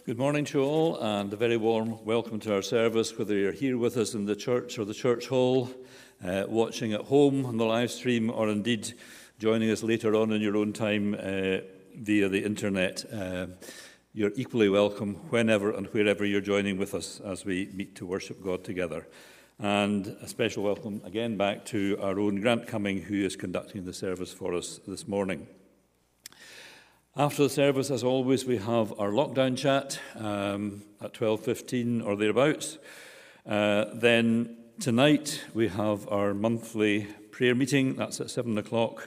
Good morning to you all, and a very warm welcome to our service, whether you're here with us in the church or the church hall, watching at home on the live stream, or indeed joining us later on in your own time via the internet. You're equally welcome whenever and wherever you're joining with us as we meet to worship God together. And a special welcome again back to our own Grant Cumming, who is conducting the service for us this morning. After the service, as always, we have our lockdown chat at 12:15 or thereabouts. Then tonight we have our monthly prayer meeting. That's at 7 o'clock.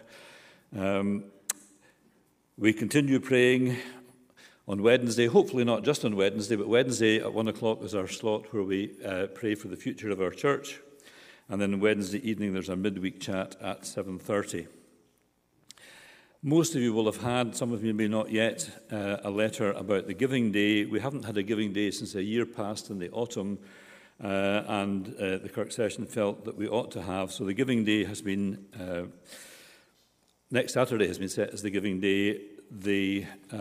We continue praying on Wednesday, hopefully not just on Wednesday, but Wednesday at 1 o'clock is our slot where we pray for the future of our church. And then Wednesday evening there's our midweek chat at 7:30. Most of you will have had, some of you may not yet, a letter about the Giving Day. We haven't had a Giving Day since a year passed in the autumn, and the Kirk Session felt that we ought to have. So the Giving Day has been, next Saturday has been set as the Giving Day. The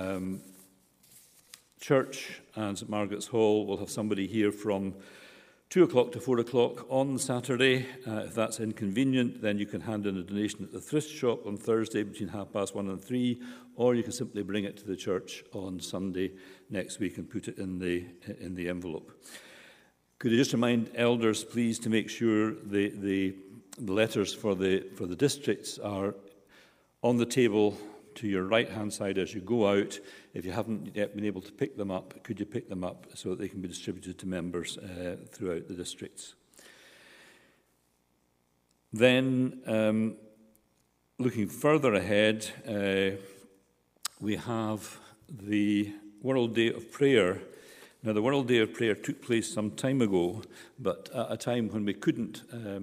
church and St Margaret's Hall will have somebody here from 2 o'clock to 4 o'clock on Saturday. If that's inconvenient, then you can hand in a donation at the thrift shop on Thursday between 1:30 and 3, or you can simply bring it to the church on Sunday next week and put it in the envelope. Could you just remind elders, please, to make sure the letters for the districts are on the table to your right-hand side as you go out. If you haven't yet been able to pick them up, could you pick them up so that they can be distributed to members throughout the districts? Then, looking further ahead, we have the World Day of Prayer. Now, the World Day of Prayer took place some time ago, but at a time when we couldn't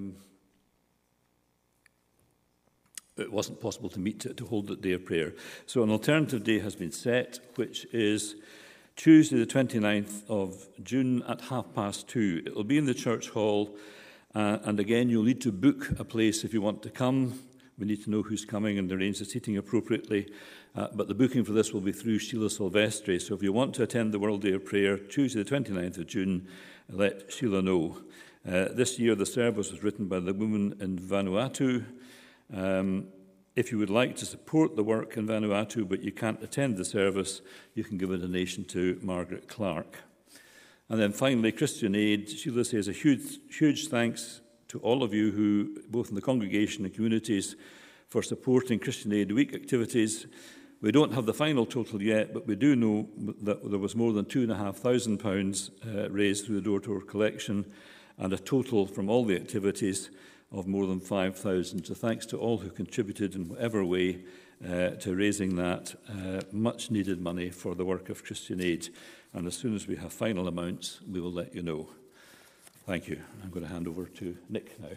it wasn't possible to meet to hold the day of prayer. So an alternative day has been set, which is Tuesday the 29th of June at 2:30. It will be in the church hall, and again, you'll need to book a place if you want to come. We need to know who's coming and arrange the seating appropriately, but the booking for this will be through Sheila Silvestri. So if you want to attend the World Day of Prayer, Tuesday the 29th of June, let Sheila know. This year, the service was written by the women in Vanuatu. If you would like to support the work in Vanuatu but you can't attend the service, you can give a donation to Margaret Clark. And then finally, Christian Aid. Sheila says a huge thanks to all of you who, both in the congregation and communities, for supporting Christian Aid Week activities. We don't have the final total yet, but we do know that there was more than £2,500 raised through the door-to-door collection, and a total from all the activities of more than 5,000. So thanks to all who contributed in whatever way to raising that much-needed money for the work of Christian Aid. And as soon as we have final amounts, we will let you know. Thank you. I'm going to hand over to Nick now.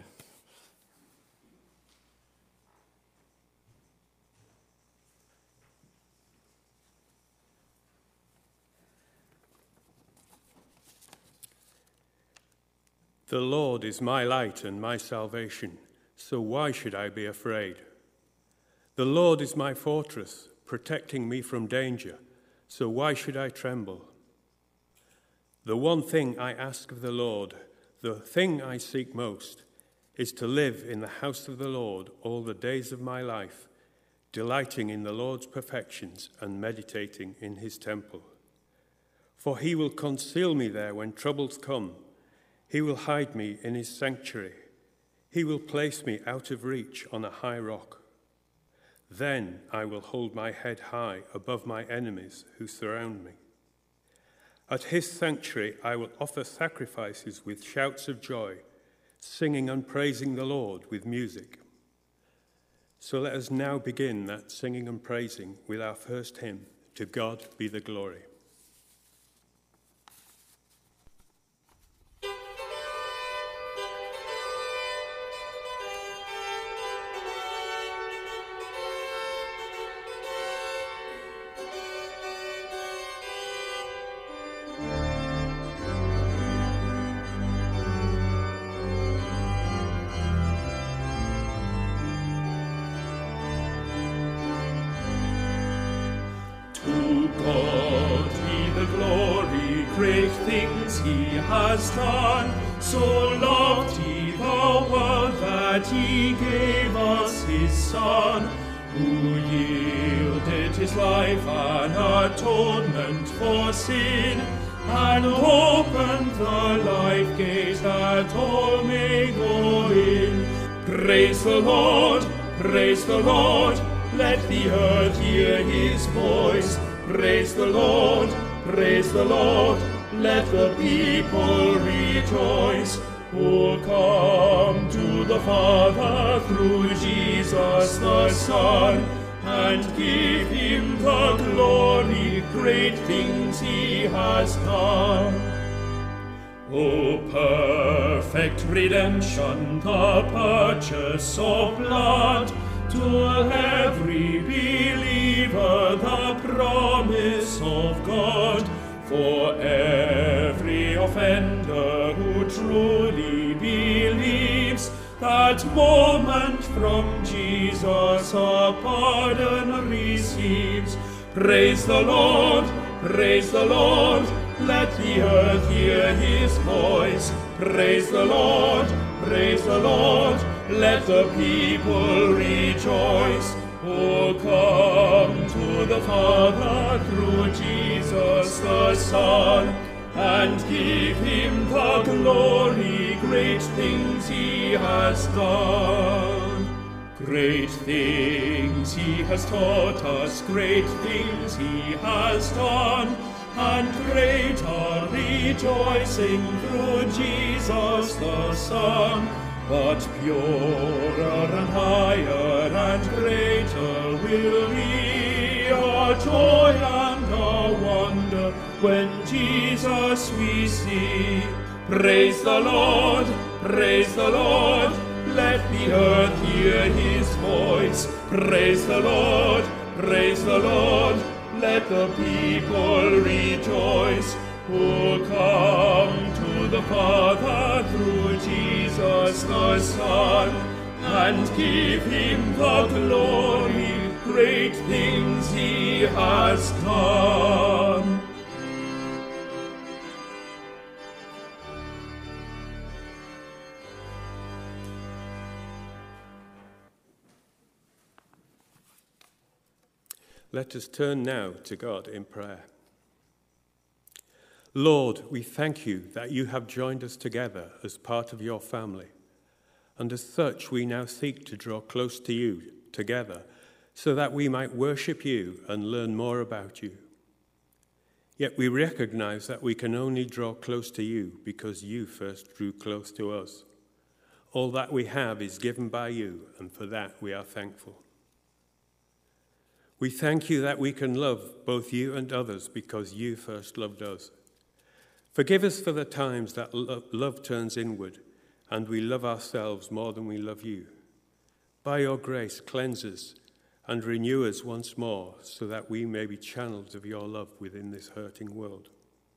The Lord is my light and my salvation, so why should I be afraid? The Lord is my fortress, protecting me from danger, so why should I tremble? The one thing I ask of the Lord, the thing I seek most, is to live in the house of the Lord all the days of my life, delighting in the Lord's perfections and meditating in his temple. For he will conceal me there when troubles come. He will hide me in his sanctuary. He will place me out of reach on a high rock. Then I will hold my head high above my enemies who surround me. At his sanctuary I will offer sacrifices with shouts of joy, singing and praising the Lord with music. So let us now begin that singing and praising with our first hymn, To God Be the Glory. To God great things he has done. So loved he the world that he gave us his Son, who yielded his life an atonement for sin, and opened the life gate that all may go in. Praise the Lord, let the earth hear his voice. Praise the Lord, let the people rejoice. Oh, come to the Father through Jesus the Son, and give him the glory, great things he has done. O perfect redemption, the purchase of blood, to every believer the promise of God, for every offender who truly believes, that moment from Jesus a pardon receives. Praise the Lord, let the earth hear his voice. Praise the Lord, let the people rejoice. Oh, come to the Father through Jesus the Son, and give him the glory, great things he has done. Great things he has taught us, great things he has done, and great are rejoicing through Jesus the Son. But purer and higher and greater will be our joy and our wonder when Jesus we see. Praise the Lord, let the earth hear his voice. Praise the Lord, let the people rejoice. Oh, come to the Father through Jesus the Son, and give him the glory, great things he has done. Let us turn now to God in prayer. Lord, we thank you that you have joined us together as part of your family, and as such we now seek to draw close to you together so that we might worship you and learn more about you. Yet we recognize that we can only draw close to you because you first drew close to us. All that we have is given by you, and for that we are thankful. We thank you that we can love both you and others because you first loved us. Forgive us for the times that love turns inward and we love ourselves more than we love you. By your grace, cleanse us and renew us once more so that we may be channels of your love within this hurting world.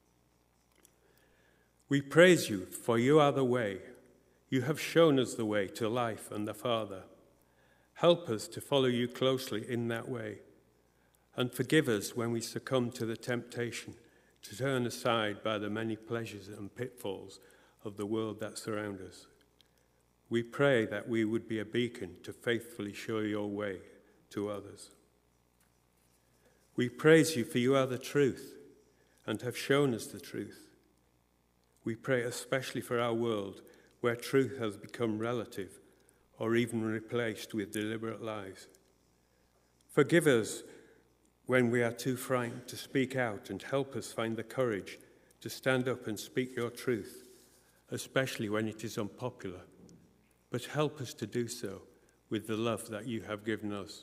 We praise you, for you are the way. You have shown us the way to life and the Father. Help us to follow you closely in that way, and forgive us when we succumb to the temptation to turn aside by the many pleasures and pitfalls of the world that surround us. We pray that we would be a beacon to faithfully show your way to others. We praise you for you are the truth and have shown us the truth. We pray especially for our world where truth has become relative or even replaced with deliberate lies. Forgive us when we are too frightened to speak out, and help us find the courage to stand up and speak your truth, especially when it is unpopular. But help us to do so with the love that you have given us.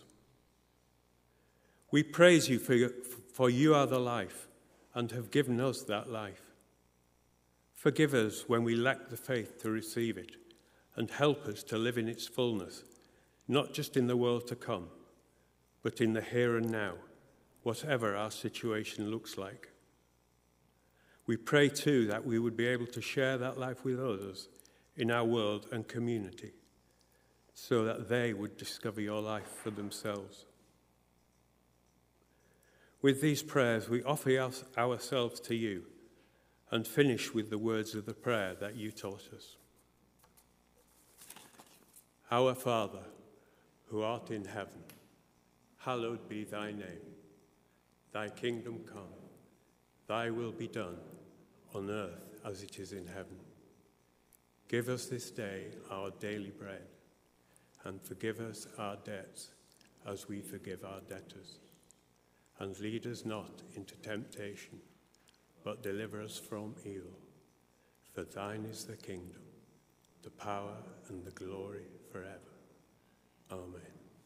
We praise you for you are the life and have given us that life. Forgive us when we lack the faith to receive it, and help us to live in its fullness, not just in the world to come, but in the here and now, whatever our situation looks like. We pray too that we would be able to share that life with others in our world and community, so that they would discover your life for themselves. With these prayers, we offer ourselves to you and finish with the words of the prayer that you taught us. Our Father, who art in heaven, hallowed be thy name. Thy kingdom come, thy will be done, on earth as it is in heaven. Give us this day our daily bread, and forgive us our debts as we forgive our debtors. And lead us not into temptation, but deliver us from evil. For thine is the kingdom, the power, and the glory forever. Amen.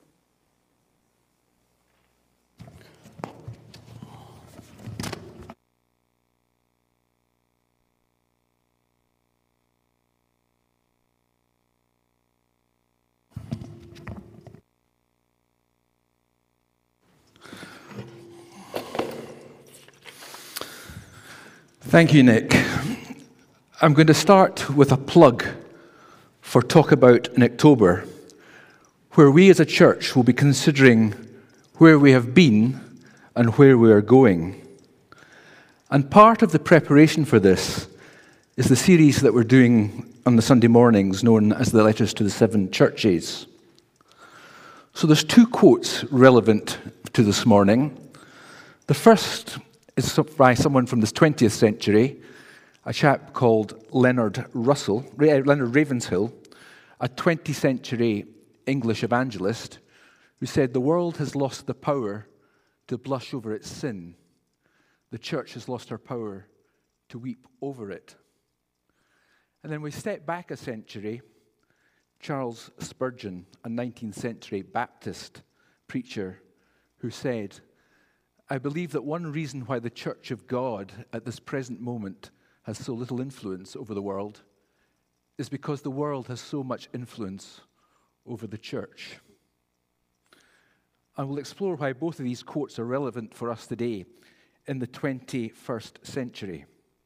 Thank you, Nick. I'm going to start with a plug for Talk About in October, where we as a church will be considering where we have been and where we are going. And part of the preparation for this is the series that we're doing on the Sunday mornings, known as the Letters to the Seven Churches. So there's two quotes relevant to this morning. The first is by someone from the 20th century, a chap called Leonard Ravenshill, a 20th century English evangelist, who said, "The world has lost the power to blush over its sin. The church has lost her power to weep over it." And then we step back a century. Charles Spurgeon, a 19th century Baptist preacher, who said, "I believe that one reason why the Church of God at this present moment has so little influence over the world is because the world has so much influence over the church." And we'll explore why both of these quotes are relevant for us today in the 21st century.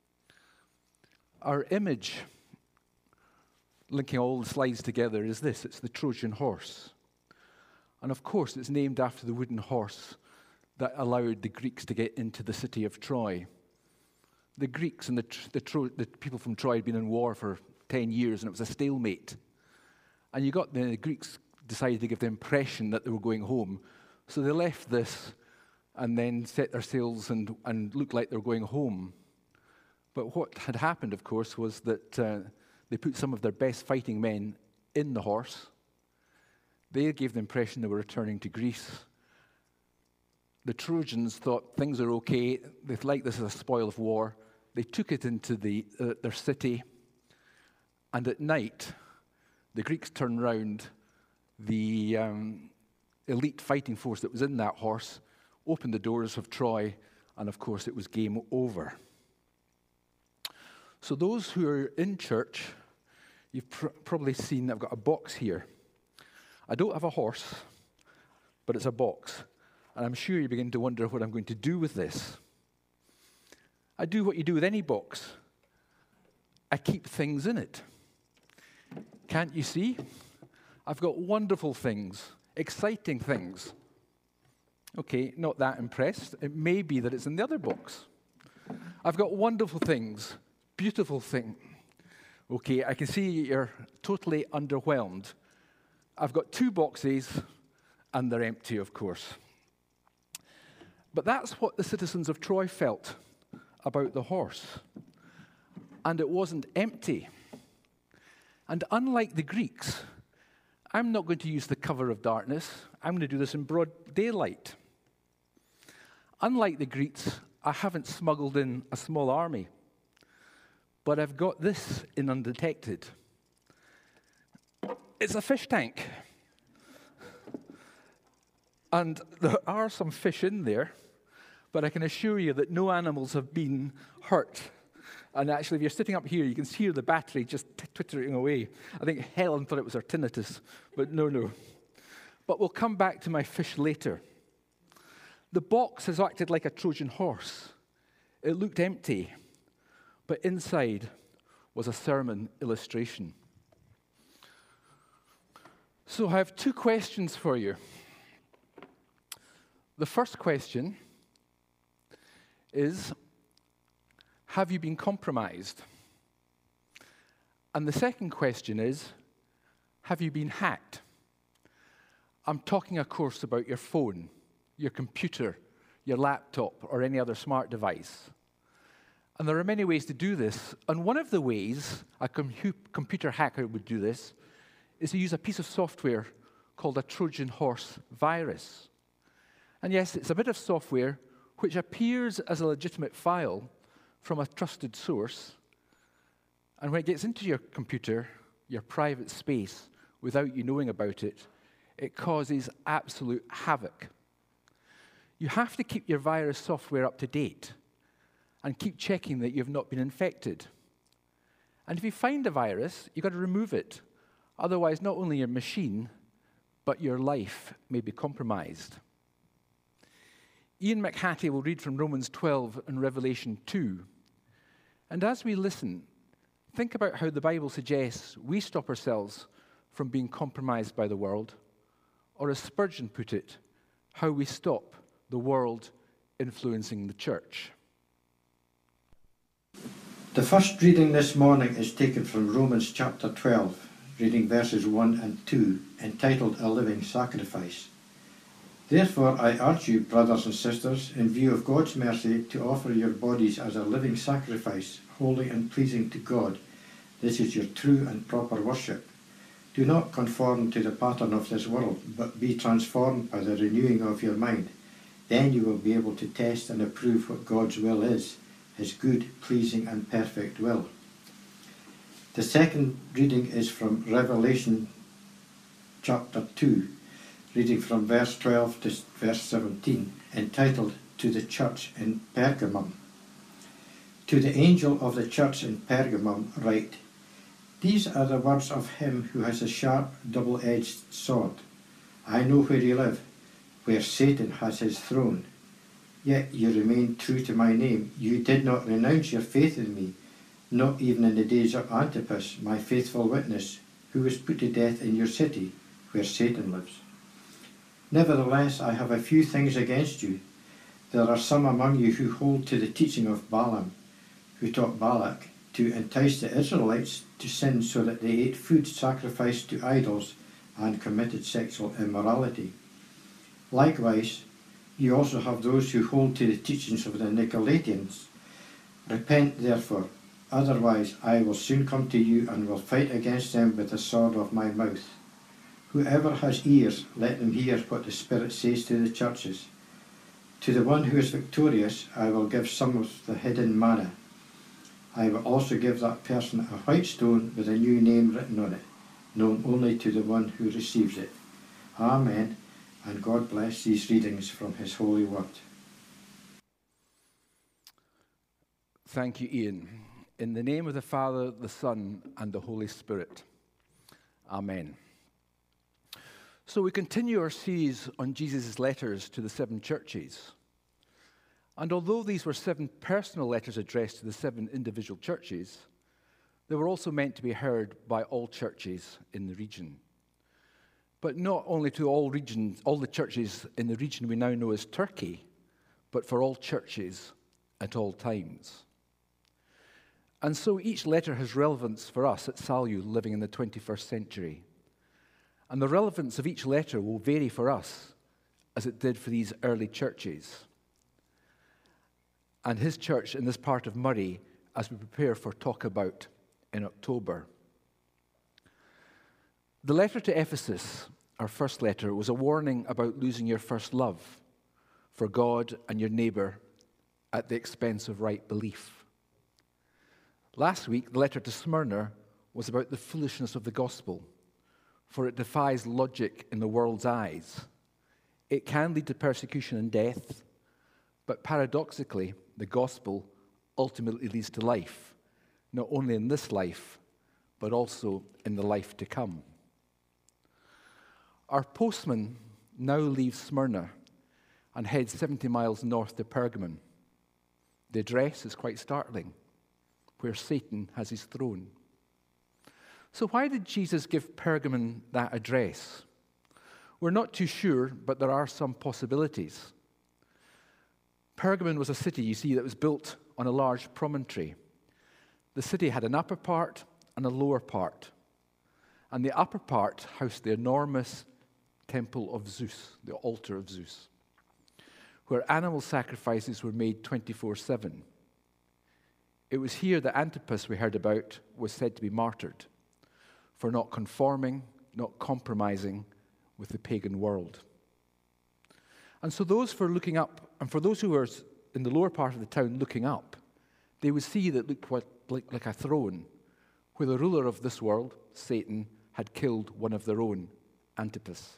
Our image, linking all the slides together, is this. It's the Trojan horse. And of course, it's named after the wooden horse that allowed the Greeks to get into the city of Troy. The Greeks and the people from Troy had been in war for 10 years, and it was a stalemate. And the Greeks decided to give the impression that they were going home. So they left this and then set their sails and looked like they were going home. But what had happened, of course, was that they put some of their best fighting men in the horse. They gave the impression they were returning to Greece. The Trojans thought things are okay. They liked this as a spoil of war. They took it into their city. And at night, the Greeks turned round. The elite fighting force that was in that horse opened the doors of Troy, and of course it was game over. So those who are in church, you've probably seen I've got a box here. I don't have a horse, but it's a box. And I'm sure you begin to wonder what I'm going to do with this. I do what you do with any box. I keep things in it. Can't you see? I've got wonderful things, exciting things. Okay, not that impressed. It may be that it's in the other box. I've got wonderful things, beautiful things. Okay, I can see you're totally underwhelmed. I've got two boxes, and they're empty, of course. But that's what the citizens of Troy felt about the horse. And it wasn't empty. And unlike the Greeks, I'm not going to use the cover of darkness. I'm going to do this in broad daylight. Unlike the Greeks, I haven't smuggled in a small army. But I've got this in undetected. It's a fish tank. And there are some fish in there, but I can assure you that no animals have been hurt. And actually, if you're sitting up here, you can hear the battery just twittering away. I think Helen thought it was her tinnitus, but no. But we'll come back to my fish later. The box has acted like a Trojan horse. It looked empty, but inside was a sermon illustration. So I have two questions for you. The first question is, have you been compromised? And the second question is, have you been hacked? I'm talking, of course, about your phone, your computer, your laptop, or any other smart device. And there are many ways to do this. And one of the ways a computer hacker would do this is to use a piece of software called a Trojan horse virus. And yes, it's a bit of software which appears as a legitimate file from a trusted source. And when it gets into your computer, your private space, without you knowing about it, it causes absolute havoc. You have to keep your virus software up to date and keep checking that you've not been infected. And if you find a virus, you've got to remove it. Otherwise, not only your machine, but your life may be compromised. Ian McHattie will read from Romans 12 and Revelation 2. And as we listen, think about how the Bible suggests we stop ourselves from being compromised by the world, or as Spurgeon put it, how we stop the world influencing the church. The first reading this morning is taken from Romans chapter 12, reading verses 1 and 2, entitled A Living Sacrifice. Therefore I urge you, brothers and sisters, in view of God's mercy, to offer your bodies as a living sacrifice, holy and pleasing to God. This is your true and proper worship. Do not conform to the pattern of this world, but be transformed by the renewing of your mind. Then you will be able to test and approve what God's will is, his good, pleasing and perfect will. The second reading is from Revelation chapter 2, reading from verse 12 to verse 17, entitled To the Church in Pergamum. To the angel of the church in Pergamum write, These are the words of him who has a sharp, double-edged sword. I know where you live, where Satan has his throne. Yet you remain true to my name. You did not renounce your faith in me, not even in the days of Antipas, my faithful witness, who was put to death in your city, where Satan lives. Nevertheless, I have a few things against you. There are some among you who hold to the teaching of Balaam, who taught Balak to entice the Israelites to sin so that they ate food sacrificed to idols and committed sexual immorality. Likewise, you also have those who hold to the teachings of the Nicolaitans. Repent, therefore, otherwise I will soon come to you and will fight against them with the sword of my mouth. Whoever has ears, let them hear what the Spirit says to the churches. To the one who is victorious, I will give some of the hidden manna. I will also give that person a white stone with a new name written on it, known only to the one who receives it. Amen. And God bless these readings from his holy word. Thank you, Ian. In the name of the Father, the Son, and the Holy Spirit. Amen. So we continue our series on Jesus' letters to the 7 churches. And although these were 7 personal letters addressed to the 7 individual churches, they were also meant to be heard by all churches in the region. But not only to all the churches in the region we now know as Turkey, but for all churches at all times. And so each letter has relevance for us at Salyu living in the 21st century. And the relevance of each letter will vary for us as it did for these early churches. And his church in this part of Murray as we prepare for Talk About in October. The letter to Ephesus, our first letter, was a warning about losing your first love for God and your neighbour at the expense of right belief. Last week, the letter to Smyrna was about the foolishness of the gospel, for it defies logic in the world's eyes. It can lead to persecution and death, but paradoxically, the gospel ultimately leads to life, not only in this life, but also in the life to come. Our postman now leaves Smyrna and heads 70 miles north to Pergamon. The address is quite startling, where Satan has his throne. So why did Jesus give Pergamon that address? We're not too sure, but there are some possibilities. Pergamon was a city, you see, that was built on a large promontory. The city had an upper part and a lower part. And the upper part housed the enormous temple of Zeus, the altar of Zeus, where animal sacrifices were made 24/7. It was here that Antipas, we heard about, was said to be martyred for not conforming, not compromising with the pagan world. And so those for looking up, and for those who were in the lower part of the town looking up, they would see that it looked like a throne, where the ruler of this world, Satan, had killed one of their own, Antipas.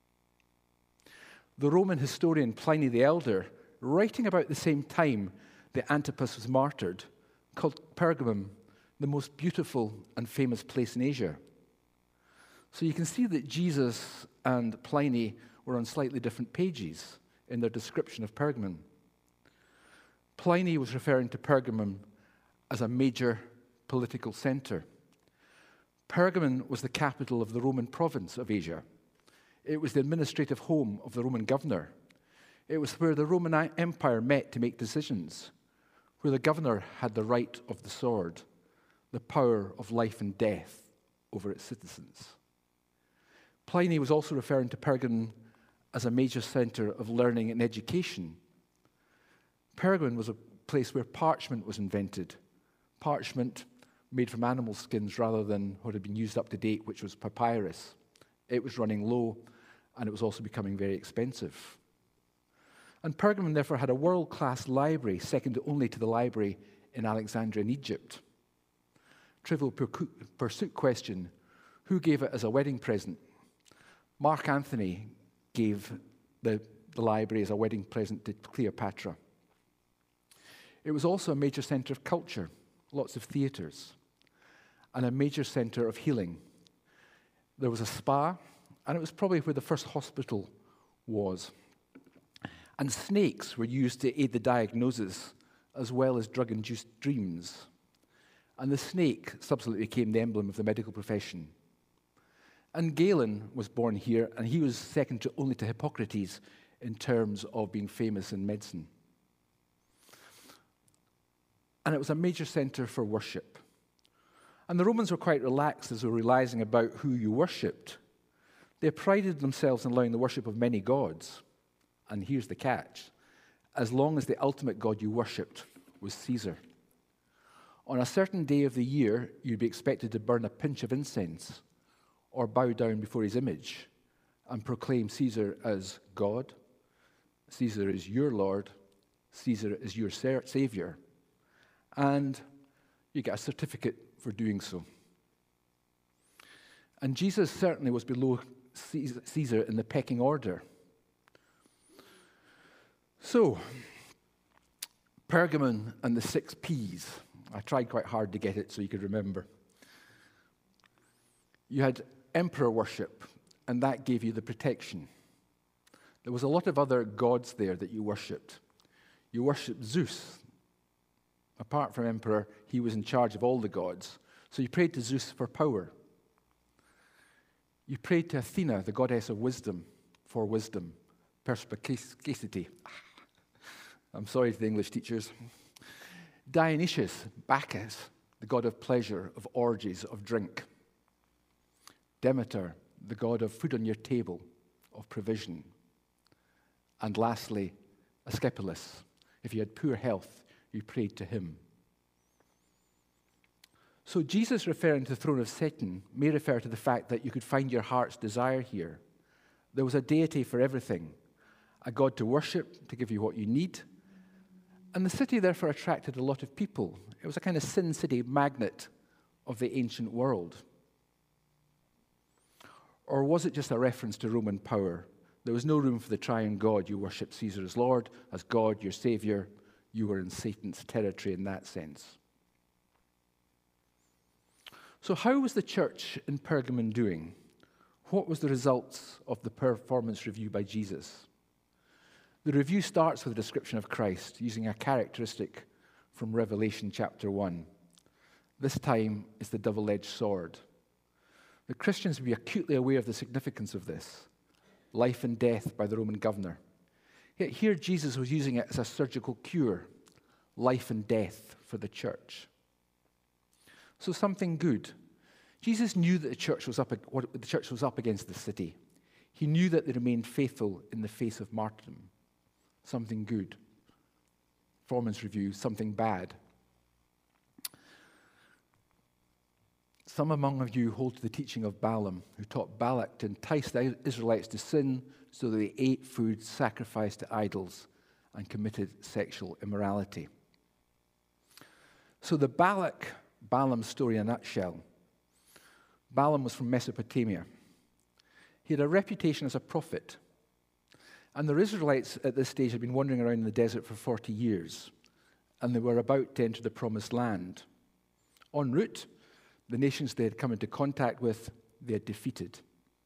The Roman historian Pliny the Elder, writing about the same time that Antipas was martyred, called Pergamum the most beautiful and famous place in Asia. So you can see that Jesus and Pliny were on slightly different pages in their description of Pergamum. Pliny was referring to Pergamum as a major political center. Pergamum was the capital of the Roman province of Asia. It was the administrative home of the Roman governor. It was where the Roman Empire met to make decisions, where the governor had the right of the sword, the power of life and death over its citizens. Pliny was also referring to Pergamum as a major center of learning and education. Pergamum was a place where parchment was invented. Parchment made from animal skins rather than what had been used up to date, which was papyrus. It was running low, and it was also becoming very expensive. And Pergamum therefore had a world-class library, second only to the library in Alexandria in Egypt. Trivial pursuit question, who gave it as a wedding present? Mark Antony gave the library as a wedding present to Cleopatra. It was also a major center of culture, lots of theaters, and a major center of healing. There was a spa, and it was probably where the first hospital was. And snakes were used to aid the diagnosis as well as drug-induced dreams. And the snake subsequently became the emblem of the medical profession. And Galen was born here, and he was second only to Hippocrates in terms of being famous in medicine. And it was a major center for worship. And the Romans were quite relaxed as they were realizing about who you worshipped. They prided themselves in allowing the worship of many gods. And here's the catch: as long as the ultimate god you worshipped was Caesar. On a certain day of the year, you'd be expected to burn a pinch of incense or bow down before his image and proclaim Caesar as God. Caesar is your Lord. Caesar is your Savior. And you get a certificate for doing so. And Jesus certainly was below Caesar in the pecking order. So, Pergamon and the 6 Ps. I tried quite hard to get it so you could remember. You had emperor worship, and that gave you the protection. There was a lot of other gods there that you worshipped. You worshipped Zeus. Apart from emperor, he was in charge of all the gods. So you prayed to Zeus for power. You prayed to Athena, the goddess of wisdom, for wisdom, perspicacity. I'm sorry to the English teachers. Dionysius, Bacchus, the god of pleasure, of orgies, of drink. Demeter, the god of food on your table, of provision. And lastly, Asclepius. If you had poor health, you prayed to him. So Jesus, referring to the throne of Satan, may refer to the fact that you could find your heart's desire here. There was a deity for everything, a god to worship, to give you what you need. And the city therefore attracted a lot of people. It was a kind of Sin City magnet of the ancient world. Or was it just a reference to Roman power? There was no room for the triune God. You worshipped Caesar as Lord, as God, your Savior. You were in Satan's territory in that sense. So how was the church in Pergamon doing? What was the results of the performance review by Jesus? The review starts with a description of Christ, using a characteristic from Revelation chapter 1. This time, it's the double-edged sword. The Christians would be acutely aware of the significance of this. Life and death by the Roman governor. Yet here Jesus was using it as a surgical cure, life and death for the church. So something good. Jesus knew that the church was up against the city. He knew that they remained faithful in the face of martyrdom. Something good. Performance review, something bad. Some among you hold to the teaching of Balaam, who taught Balak to entice the Israelites to sin so that they ate food sacrificed to idols and committed sexual immorality. So the Balaam story in a nutshell. Balaam was from Mesopotamia. He had a reputation as a prophet. And the Israelites at this stage had been wandering around in the desert for 40 years. And they were about to enter the promised land. En route, the nations they had come into contact with, they had defeated.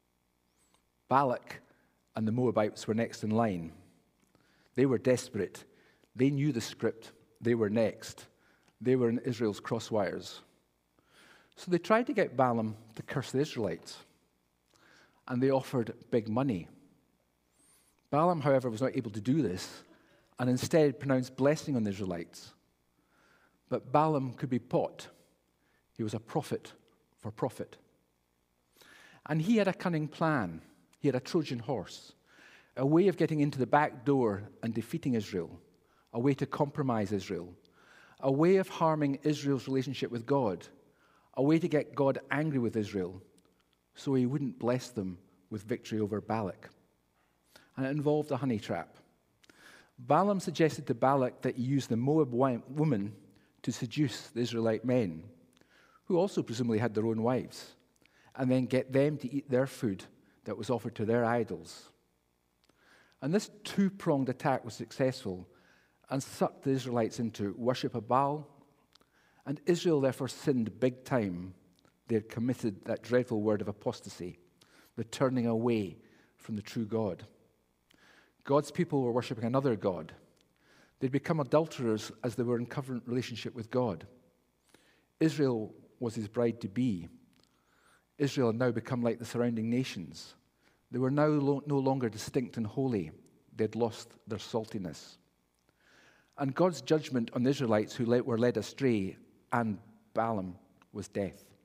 Balak and the Moabites were next in line. They were desperate. They knew the script. They were next. They were in Israel's crosswires. So they tried to get Balaam to curse the Israelites. And they offered big money. Balaam, however, was not able to do this, and instead pronounced blessing on the Israelites. But Balaam could be bought. He was a prophet for profit. And he had a cunning plan. He had a Trojan horse, a way of getting into the back door and defeating Israel, a way to compromise Israel, a way of harming Israel's relationship with God, a way to get God angry with Israel so he wouldn't bless them with victory over Balak. And it involved a honey trap. Balaam suggested to Balak that he use the Moab woman to seduce the Israelite men, who also presumably had their own wives, and then get them to eat their food that was offered to their idols. And this two-pronged attack was successful and sucked the Israelites into worship of Baal, and Israel therefore sinned big time. They had committed that dreadful word of apostasy, the turning away from the true God. God's people were worshipping another God. They'd become adulterers as they were in covenant relationship with God. Israel was his bride-to-be. Israel had now become like the surrounding nations. They were now no longer distinct and holy. They had lost their saltiness. And God's judgment on the Israelites who were led astray and Balaam was death.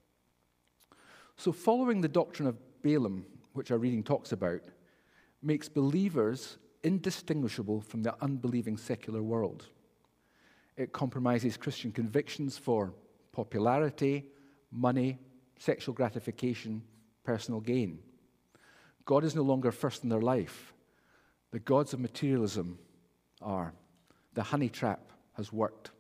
So following the doctrine of Balaam, which our reading talks about, makes believers indistinguishable from the unbelieving secular world. It compromises Christian convictions for popularity, money, sexual gratification, personal gain. God is no longer first in their life. The gods of materialism are. The honey trap has worked.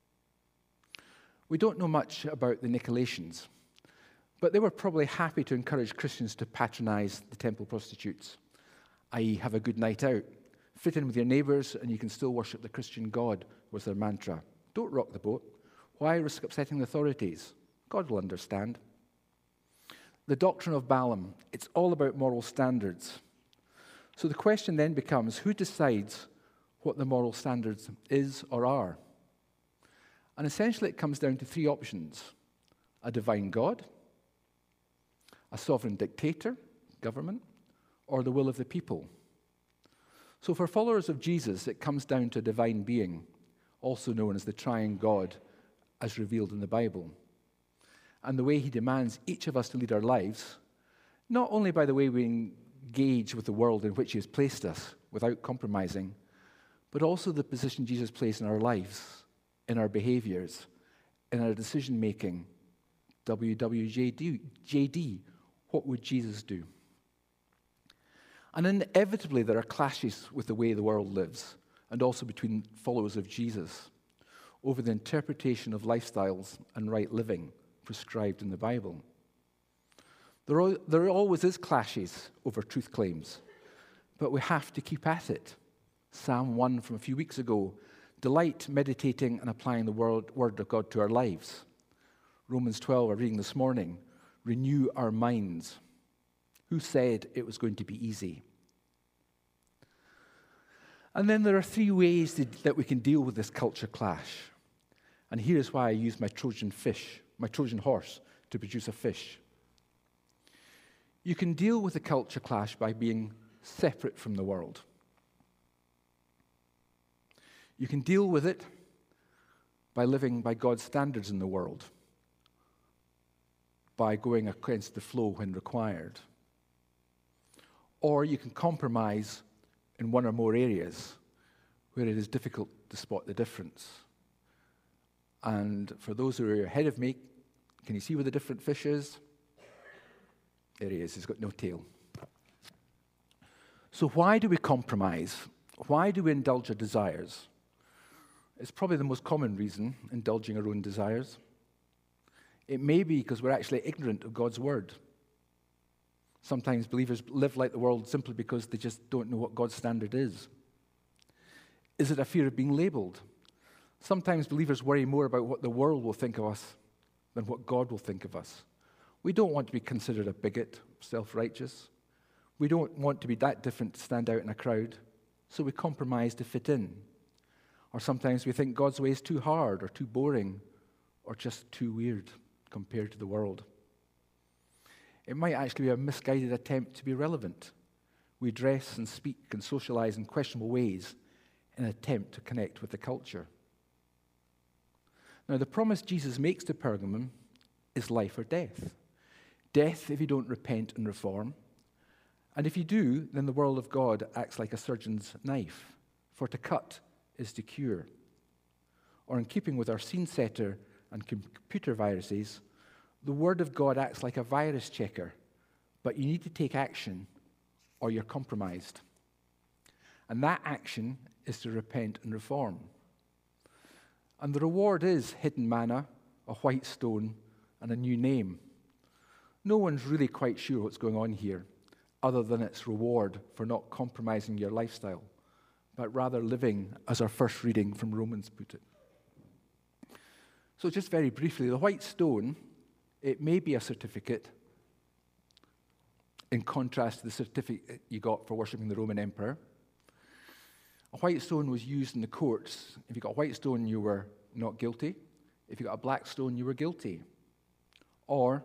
We don't know much about the Nicolaitans, but they were probably happy to encourage Christians to patronize the temple prostitutes, i.e. have a good night out, fit in with your neighbors, and you can still worship the Christian God, was their mantra. Don't rock the boat. Why risk upsetting the authorities? God will understand. The doctrine of Balaam, it's all about moral standards. So the question then becomes, who decides what the moral standards is or are? And essentially it comes down to three options: a divine God, a sovereign dictator, government, or the will of the people. So for followers of Jesus, it comes down to a divine being, also known as the triune God, as revealed in the Bible, and the way he demands each of us to lead our lives, not only by the way we engage with the world in which he has placed us without compromising, but also the position Jesus placed in our lives, in our behaviors, in our decision-making. WWJD, what would Jesus do? And inevitably there are clashes with the way the world lives, and also between followers of Jesus, over the interpretation of lifestyles and right living prescribed in the Bible. There always is clashes over truth claims, but we have to keep at it. Psalm 1 from a few weeks ago, delight meditating and applying the word of God to our lives. Romans 12, our reading this morning, renew our minds. Who said it was going to be easy? And then there are three ways that we can deal with this culture clash. And here is why I use my Trojan horse, to produce a fish. You can deal with the culture clash by being separate from the world. You can deal with it by living by God's standards in the world, by going against the flow when required. Or you can compromise in one or more areas where it is difficult to spot the difference. And for those who are ahead of me, can you see where the different fish is? There he is, he's got no tail. So why do we compromise? Why do we indulge our desires? It's probably the most common reason, indulging our own desires. It may be because we're actually ignorant of God's word. Sometimes believers live like the world simply because they just don't know what God's standard is. Is it a fear of being labeled? Sometimes believers worry more about what the world will think of us than what God will think of us. We don't want to be considered a bigot, self-righteous. We don't want to be that different to stand out in a crowd, so we compromise to fit in. Or sometimes we think God's way is too hard or too boring or just too weird compared to the world. It might actually be a misguided attempt to be relevant. We dress and speak and socialize in questionable ways in an attempt to connect with the culture. Now, the promise Jesus makes to Pergamum is life or death. Death if you don't repent and reform. And if you do, then the world of God acts like a surgeon's knife, for to cut is to cure. Or in keeping with our scene setter and computer viruses, the Word of God acts like a virus checker, but you need to take action or you're compromised. And that action is to repent and reform. And the reward is hidden manna, a white stone, and a new name. No one's really quite sure what's going on here, other than its reward for not compromising your lifestyle, but rather living as our first reading from Romans put it. So just very briefly, the white stone, it may be a certificate in contrast to the certificate you got for worshipping the Roman emperor. A white stone was used in the courts. If you got a white stone, you were not guilty. If you got a black stone, you were guilty. Or,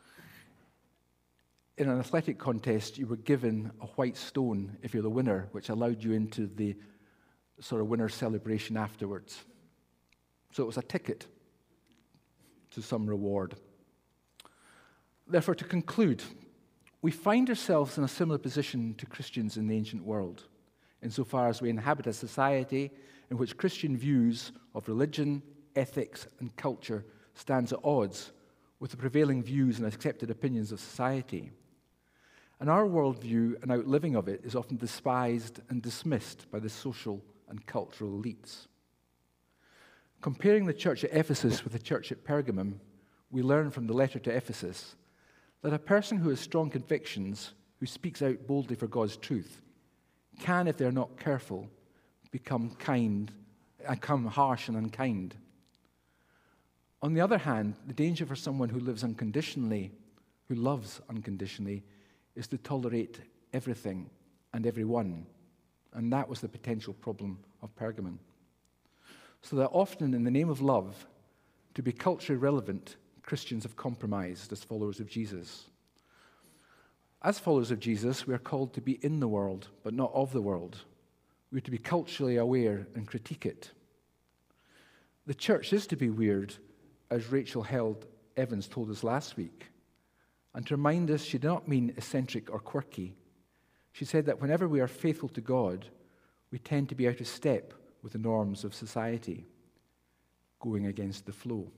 in an athletic contest, you were given a white stone if you're the winner, which allowed you into the sort of winner's celebration afterwards. So it was a ticket to some reward. Therefore, to conclude, we find ourselves in a similar position to Christians in the ancient world, insofar as we inhabit a society in which Christian views of religion, ethics, and culture stands at odds with the prevailing views and accepted opinions of society. And our worldview and outliving of it is often despised and dismissed by the social and cultural elites. Comparing the church at Ephesus with the church at Pergamum, we learn from the letter to Ephesus that a person who has strong convictions, who speaks out boldly for God's truth, can, if they're not careful, become harsh and unkind. On the other hand, the danger for someone who lives unconditionally, who loves unconditionally, is to tolerate everything and everyone. And that was the potential problem of Pergamon. So that often, in the name of love, to be culturally relevant, Christians have compromised as followers of Jesus. As followers of Jesus, we are called to be in the world, but not of the world. We are to be culturally aware and critique it. The church is to be weird, as Rachel Held Evans told us last week. And to remind us, she did not mean eccentric or quirky. She said that whenever we are faithful to God, we tend to be out of step with the norms of society, going against the flow.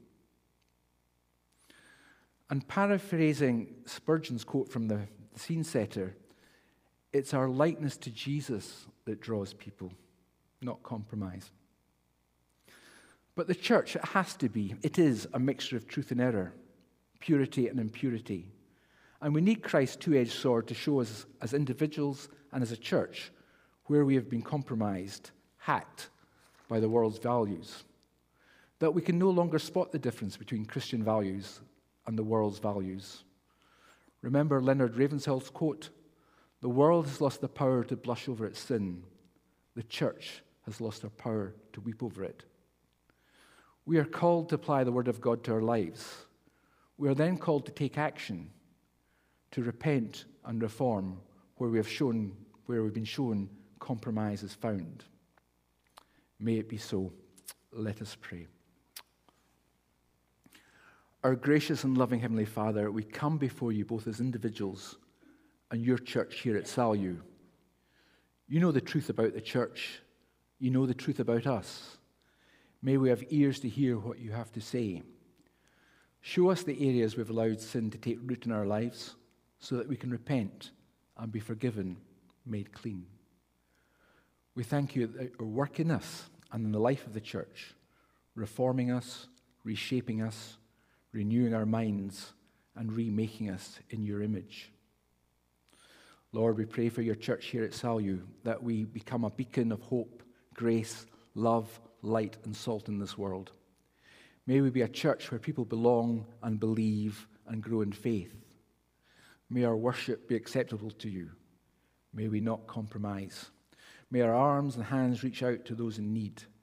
And paraphrasing Spurgeon's quote from the scene setter, it's our likeness to Jesus that draws people, not compromise. But the church, it is a mixture of truth and error, purity and impurity. And we need Christ's two-edged sword to show us as individuals and as a church where we have been compromised, hacked by the world's values. That we can no longer spot the difference between Christian values and the world's values. Remember Leonard Ravensell's quote, "The world has lost the power to blush over its sin. The church has lost her power to weep over it." We are called to apply the word of God to our lives. We are then called to take action, to repent and reform where we've been shown compromise is found. May it be so. Let us pray. Our gracious and loving Heavenly Father, we come before you both as individuals and your church here at Salyu. You know the truth about the church. You know the truth about us. May we have ears to hear what you have to say. Show us the areas we've allowed sin to take root in our lives so that we can repent and be forgiven, made clean. We thank you that your work in us and in the life of the church, reforming us, reshaping us, renewing our minds, and remaking us in your image. Lord, we pray for your church here at Salyu, that we become a beacon of hope, grace, love, light, and salt in this world. May we be a church where people belong and believe and grow in faith. May our worship be acceptable to you. May we not compromise. May our arms and hands reach out to those in need.